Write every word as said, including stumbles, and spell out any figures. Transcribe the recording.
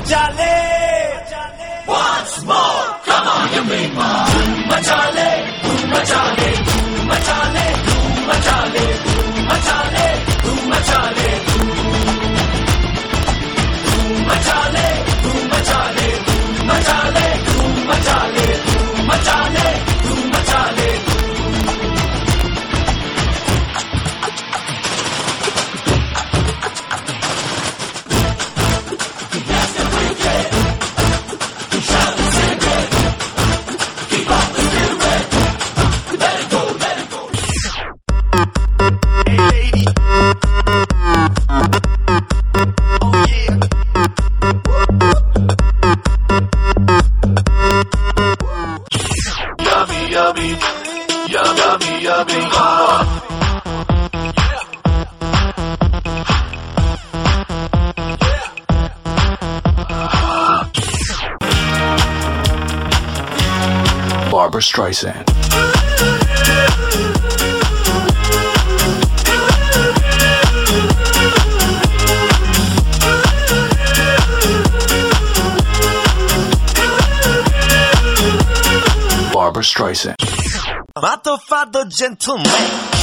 मचाले once more come on you mean Dhoom मचाले Dhoom मचाले Dhoom मचाले Dhoom मचाले Dhoom मचाले Dhoom मचाले Dhoom मचाले Dhoom मचाले Dhoom मचाले Dhoom मचाले Dhoom मचाले Dhoom मचाले Yummy, yummy, yummy, ah. Barbra Streisand. Barbra Streisand. Mato fatto gentleman.